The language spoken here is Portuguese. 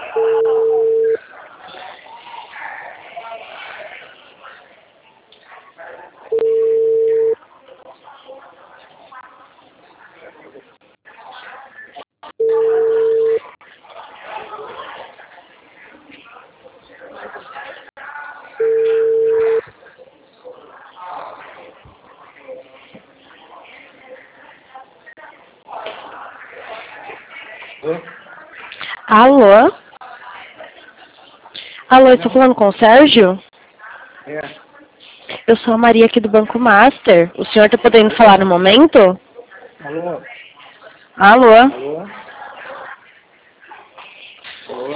Alô? Alô, estou falando com o Sérgio? É. Eu sou a Maria aqui do Banco Master. O senhor está podendo falar no momento? Alô? Alô? Alô?